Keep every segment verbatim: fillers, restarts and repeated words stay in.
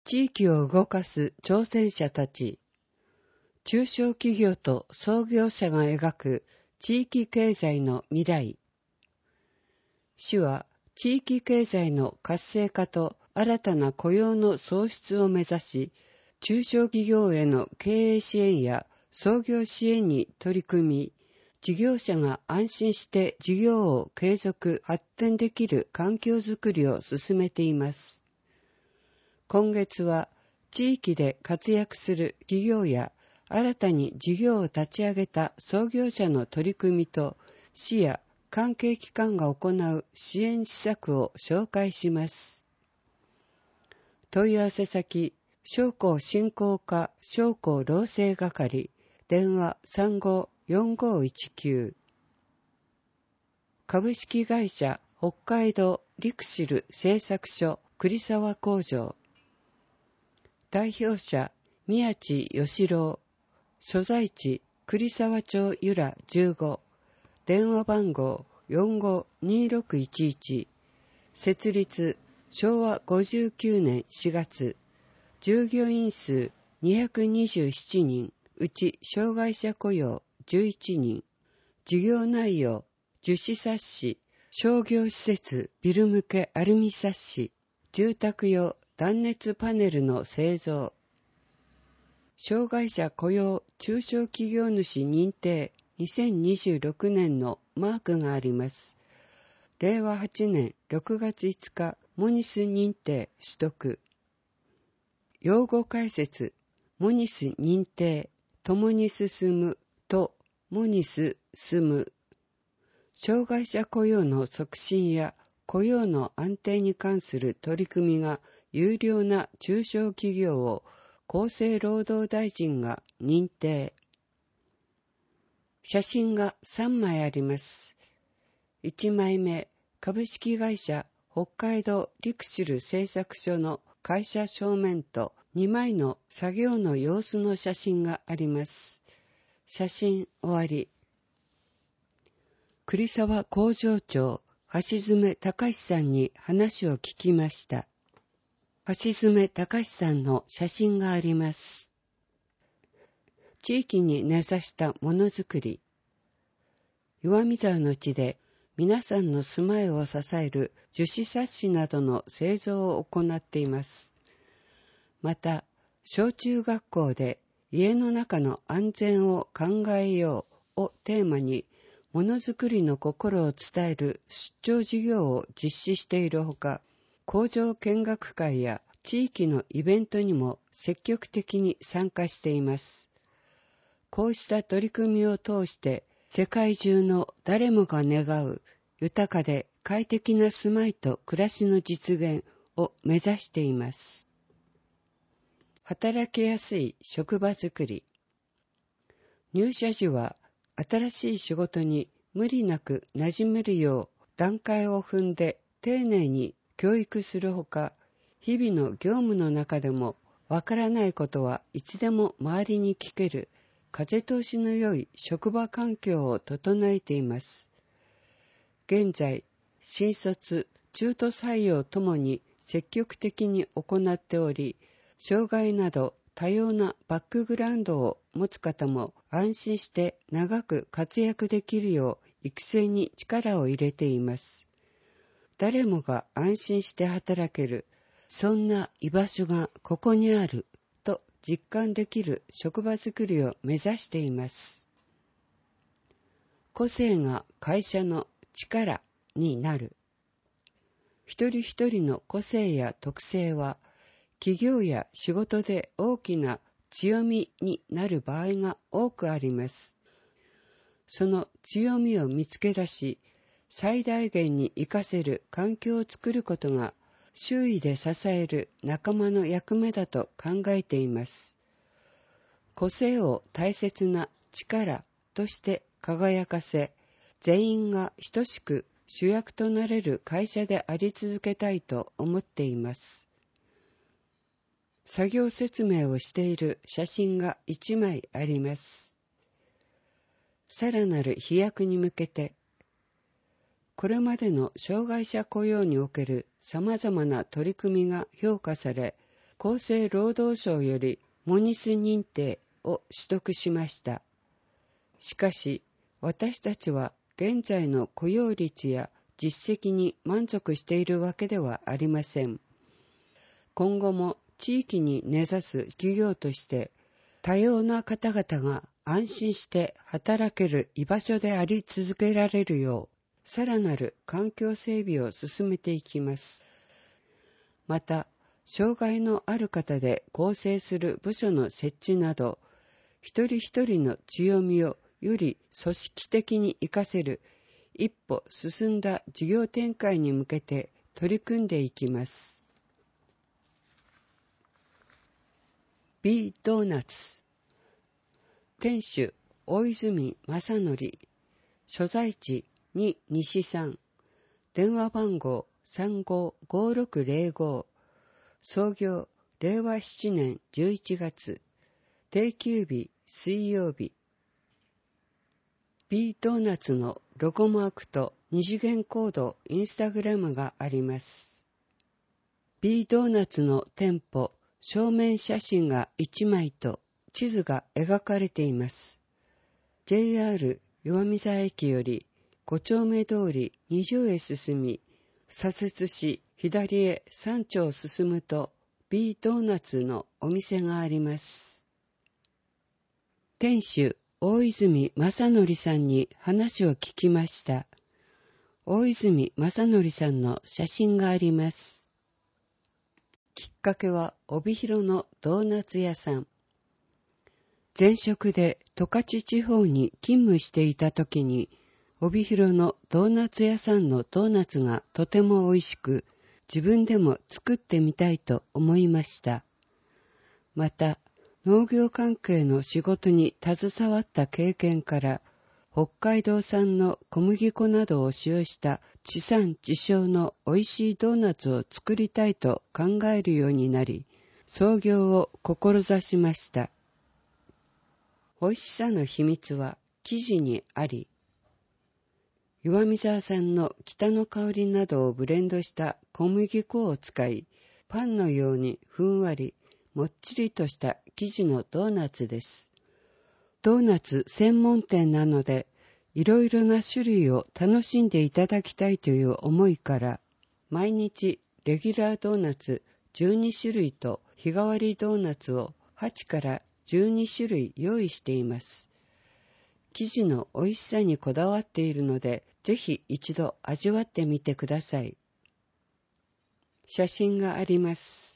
地域を動かす挑戦者たち。中小企業と創業者が描く地域経済の未来。市は地域経済の活性化と新たな雇用の創出を目指し、中小企業への経営支援や創業支援に取り組み、事業者が安心して事業を継続発展できる環境づくりを進めています。今月は地域で活躍する企業や新たに事業を立ち上げた創業者の取り組みと市や関係機関が行う支援施策を紹介します。問い合わせ先、商工振興課商工労政係、電話 さんごーよんごーいちきゅう。株式会社北海道リクシル製作所栗沢工場。代表者、宮地義郎。所在地、栗沢町由良じゅうご。電話番号 よんごーにーろくいちいち。設立、しょうわごじゅうきゅうねんしがつ。従業員数にひゃくにじゅうななにん、うち障害者雇用じゅういちにん。事業内容、樹脂冊子、商業施設、ビル向けアルミ冊子、住宅用断熱パネルの製造。障害者雇用中小企業主認定にせんにじゅうろくねんのマークがあります。れいわはちねんろくがついつか、モニス認定取得。用語解説、モニス認定、共に進むと、モニス進む。障害者雇用の促進や雇用の安定に関する取り組みが有料な中小企業を厚生労働大臣が認定。写真がさんまいあります。いちまいめ、株式会社北海道リクシル製作所の会社正面とにまいの作業の様子の写真があります。写真終わり。栗沢工場長、橋爪隆さんに話を聞きました。橋爪隆さんの写真があります。地域に根ざしたものづくり。岩見沢の地で皆さんの住まいを支える樹脂冊子などの製造を行っています。また、小中学校で家の中の安全を考えようをテーマに、ものづくりの心を伝える出張授業を実施しているほか、工場見学会や地域のイベントにも積極的に参加しています。こうした取り組みを通して、世界中の誰もが願う豊かで快適な住まいと暮らしの実現を目指しています。働きやすい職場づくり。入社時は新しい仕事に無理なく馴染めるよう段階を踏んで丁寧に教育するほか、日々の業務の中でもわからないことはいつでも周りに聞ける風通しの良い職場環境を整えています。現在、新卒、中途採用ともに積極的に行っており、障害など多様なバックグラウンドを持つ方も安心して長く活躍できるよう育成に力を入れています。誰もが安心して働ける、そんな居場所がここにあると実感できる職場づくりを目指しています。個性が会社の力になる。一人一人の個性や特性は企業や仕事で大きな強みになる場合が多くあります。その強みを見つけ出し、最大限に活かせる環境を作ることが周囲で支える仲間の役目だと考えています。個性を大切な力として輝かせ、全員が等しく主役となれる会社であり続けたいと思っています。作業説明をしている写真がいちまいあります。さらなる飛躍に向けて、これまでの障害者雇用における様々な取り組みが評価され、 厚生労働省よりモニス認定を取得しました。しかし、私たちは現在の雇用率や実績に満足しているわけではありません。今後も地域に根ざす企業として多様な方々が安心して働ける居場所であり続けられるよう、さらなる環境整備を進めていきます。また、障害のある方で構成する部署の設置など、一人一人の強みをより組織的に活かせる一歩進んだ事業展開に向けて取り組んでいきます。B ドーナツ。店主大泉正則、所在地に西さん、電話番号 さんごーごーろくゼロご、創業れいわななねんじゅういちがつ、定休日水曜日。B ドーナツのロゴマークと二次元コードインスタグラムがあります。B ドーナツの店舗正面写真がいちまいと地図が描かれています。ジェイアール 岩見沢駅よりご丁目通りに条へ進み、左折し左へさん丁進むと B ドーナツのお店があります。店主大泉正則さんに話を聞きました。大泉正則さんの写真があります。きっかけは帯広のドーナツ屋さん。前職で十勝地方に勤務していた時に、帯広のドーナツ屋さんのドーナツがとても美味しく、自分でも作ってみたいと思いました。また、農業関係の仕事に携わった経験から、北海道産の小麦粉などを使用した地産地消の美味しいドーナツを作りたいと考えるようになり、創業を志しました。美味しさの秘密は生地にあり、岩見沢産の北の香りなどをブレンドした小麦粉を使い、パンのようにふんわり、もっちりとした生地のドーナツです。ドーナツ専門店なので、いろいろな種類を楽しんでいただきたいという思いから、毎日レギュラードーナツじゅうにしゅるいと日替わりドーナツをはちからじゅうにしゅるい用意しています。生地の美味しさにこだわっているので、ぜひ一度味わってみてください。写真があります。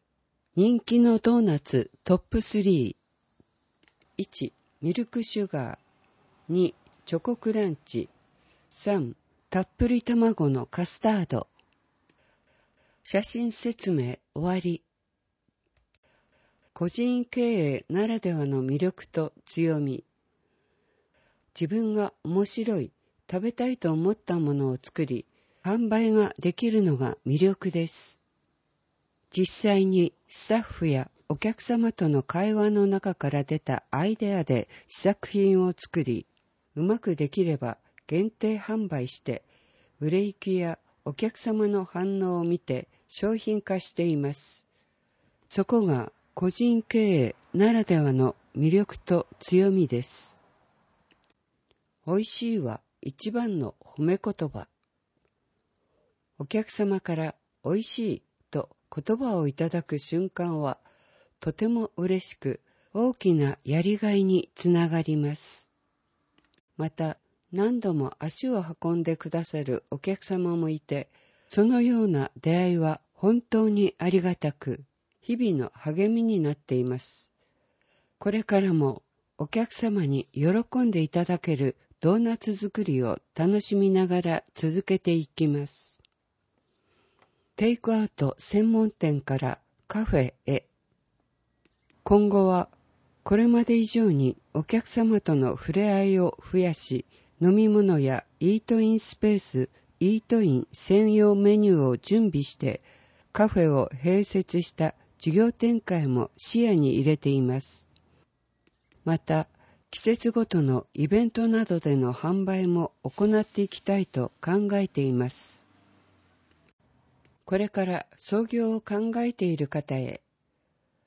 人気のドーナツトップスリー。いち、ミルクシュガー。に、チョコクランチ。さん、たっぷり卵のカスタード。写真説明終わり。個人経営ならではの魅力と強み。自分が面白い、食べたいと思ったものを作り、販売ができるのが魅力です。実際にスタッフやお客様との会話の中から出たアイデアで試作品を作り、うまくできれば限定販売して、売れ行きやお客様の反応を見て商品化しています。そこが個人経営ならではの魅力と強みです。美味しいは一番の褒め言葉。お客様から美味しいと言葉をいただく瞬間はとても嬉しく大きなやりがいにつながります。また何度も足を運んでくださるお客様もいて、そのような出会いは本当にありがたく日々の励みになっています。これからもお客様に喜んでいただけるドーナツ作りを楽しみながら続けていきます。テイクアウト専門店からカフェへ。今後はこれまで以上にお客様との触れ合いを増やし、飲み物やイートインスペース、イートイン専用メニューを準備してカフェを併設した事業展開も視野に入れています。また、季節ごとのイベントなどでの販売も行っていきたいと考えています。これから創業を考えている方へ、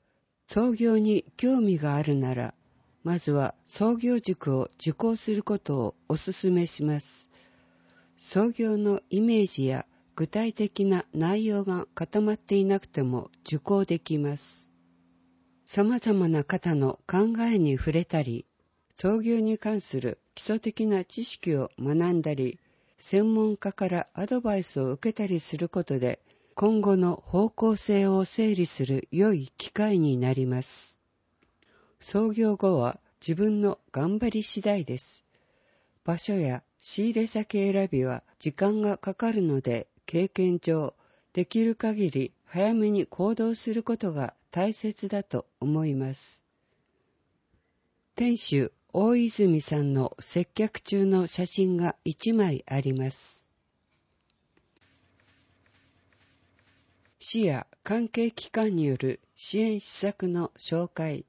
創業に興味があるなら、まずは創業塾を受講することをお勧めします。創業のイメージや具体的な内容が固まっていなくても受講できます。様々な方の考えに触れたり、創業に関する基礎的な知識を学んだり、専門家からアドバイスを受けたりすることで、今後の方向性を整理する良い機会になります。創業後は自分の頑張り次第です。場所や仕入れ先選びは時間がかかるので、経験上、できる限り早めに行動することが大切だと思います。店主大泉さんの接客中の写真がいちまいあります。市や関係機関による支援施策の紹介。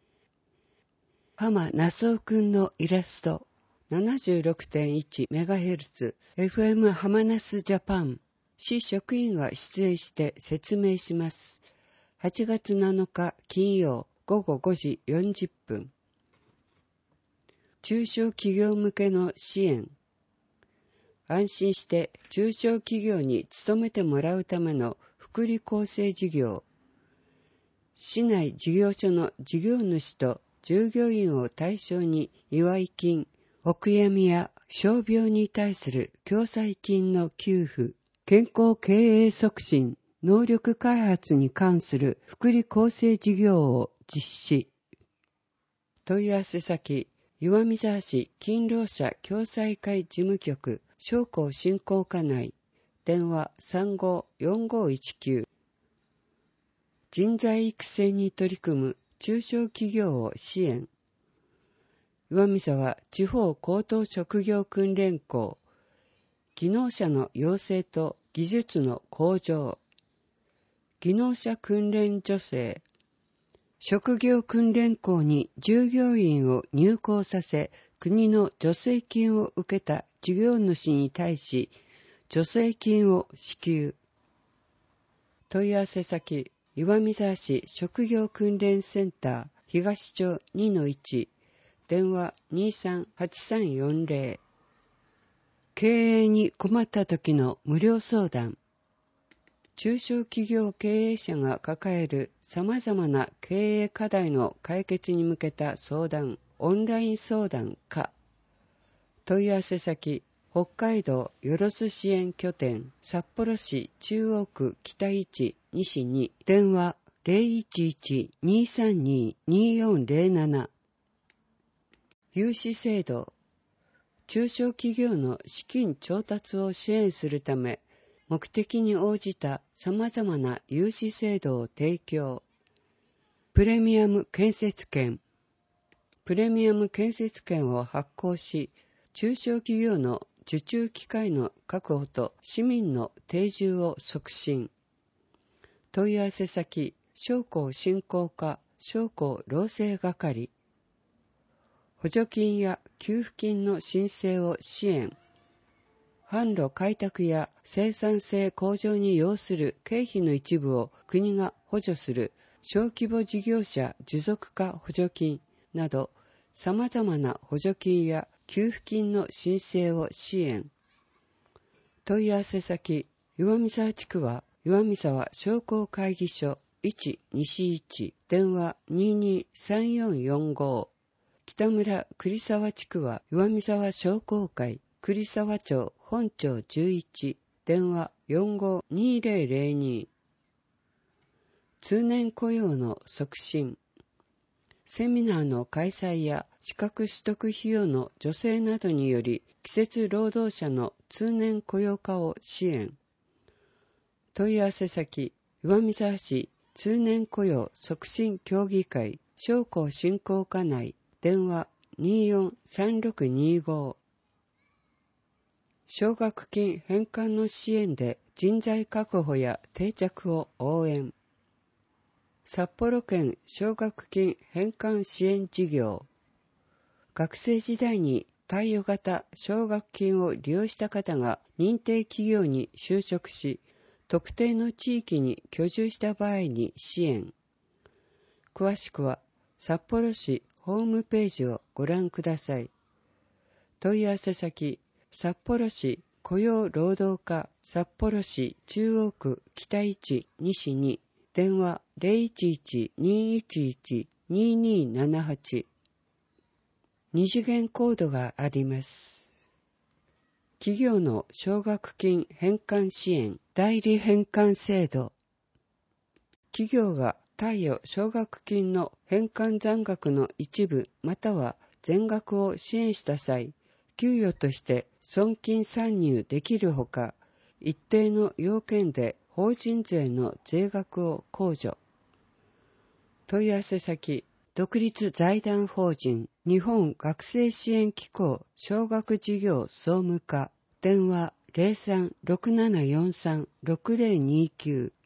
浜那須夫くんのイラスト ななじゅうろくてんいちメガヘルツ エフエム 浜那須ジャパン。市職員が出演して説明します。はちがつなのか金曜ごごごじよんじゅっぷん。中小企業向けの支援。安心して中小企業に勤めてもらうための福利厚生事業。市内事業所の事業主と従業員を対象に祝い金、お悔やみや傷病に対する共済金の給付、健康経営促進、能力開発に関する福利厚生事業を実施。問い合わせ先、岩見沢市勤労者共済会事務局、商工振興課内、電話 さんごーよんごーいちきゅう。人材育成に取り組む中小企業を支援。岩見沢地方高等職業訓練校、技能者の養成と技術の向上。技能者訓練助成。職業訓練校に従業員を入校させ、国の助成金を受けた事業主に対し、助成金を支給。問い合わせ先、岩見沢市職業訓練センター、東町 にのいち、電話 にさんはちさんよんぜろ。経営に困った時の無料相談。中小企業経営者が抱える様々な経営課題の解決に向けた相談、オンライン相談課。問い合わせ先、北海道よろず支援拠点、札幌市中央区北いち西に、電話 ゼロいちいち にさんに によんゼロなな。融資制度。中小企業の資金調達を支援するため、目的に応じた様々な融資制度を提供。プレミアム建設権。プレミアム建設権を発行し、中小企業の受注機会の確保と市民の定住を促進。問い合わせ先、商工振興課、商工労政係。補助金や給付金の申請を支援。販路開拓や生産性向上に要する経費の一部を国が補助する小規模事業者持続化補助金など様々な補助金や給付金の申請を支援。問い合わせ先、岩見沢地区は岩見沢商工会議所いち西いち、電話 ににさんよんよんご。北村栗沢地区は岩見沢商工会栗沢町本町じゅういち、電話 よんごーにぜろぜろに。通年雇用の促進。セミナーの開催や資格取得費用の助成などにより季節労働者の通年雇用化を支援。問い合わせ先、岩見沢市通年雇用促進協議会商工振興課内、電話 によんさんろくにご。奨学金返還の支援で人材確保や定着を応援。札幌県奨学金返還支援事業。学生時代に貸与型奨学金を利用した方が認定企業に就職し、特定の地域に居住した場合に支援。 詳しくは札幌市ホームページをご覧ください。問い合わせ先、札幌市雇用労働課札幌市中央区北いち西に、電話 ゼロいちいち にいちいち ににななはち。二次元コードがあります。企業の奨学金返還支援代理返還制度。企業が貸与奨学金の返還残額の一部または全額を支援した際、給与として損金算入できるほか、一定の要件で法人税の税額を控除。問い合わせ先、独立財団法人日本学生支援機構奨学事業総務課、電話 ゼロさん ろくななよんさん ろくゼロにきゅう。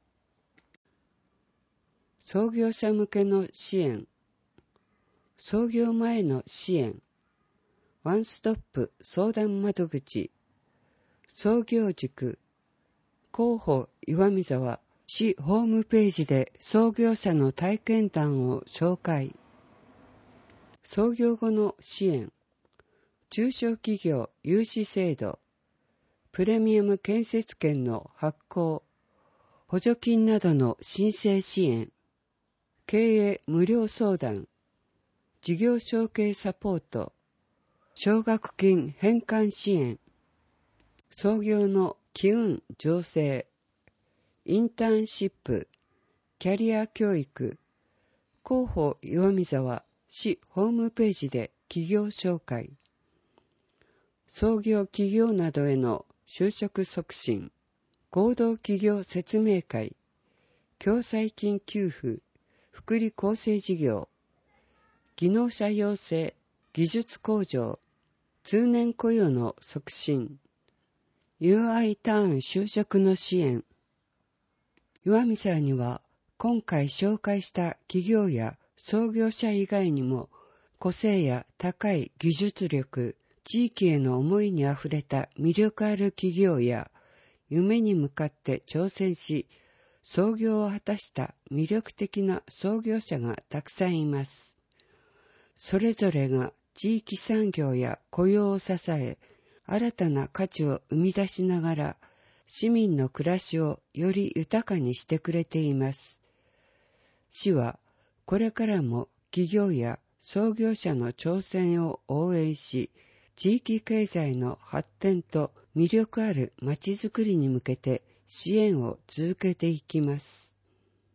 創業者向けの支援、創業前の支援、ワンストップ相談窓口、創業塾、広報岩見沢市ホームページで創業者の体験談を紹介。創業後の支援、中小企業融資制度、プレミアム建設権の発行、補助金などの申請支援、経営無料相談、事業承継サポート、奨学金返還支援、創業の機運醸成、インターンシップ、キャリア教育、広報岩見沢市ホームページで企業紹介、創業企業などへの就職促進、合同企業説明会、共済金給付、福利厚生事業、技能者養成、技術向上、通年雇用の促進、ユーアイ ターン就職の支援。岩見沢には今回紹介した企業や創業者以外にも個性や高い技術力、地域への思いにあふれた魅力ある企業や夢に向かって挑戦し創業を果たした魅力的な創業者がたくさんいます。それぞれが地域産業や雇用を支え、新たな価値を生み出しながら、市民の暮らしをより豊かにしてくれています。市はこれからも企業や創業者の挑戦を応援し、地域経済の発展と魅力あるまちづくりに向けて支援を続けていきます。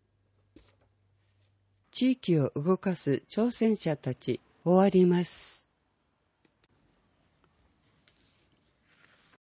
地域を動かす挑戦者たち、終わります。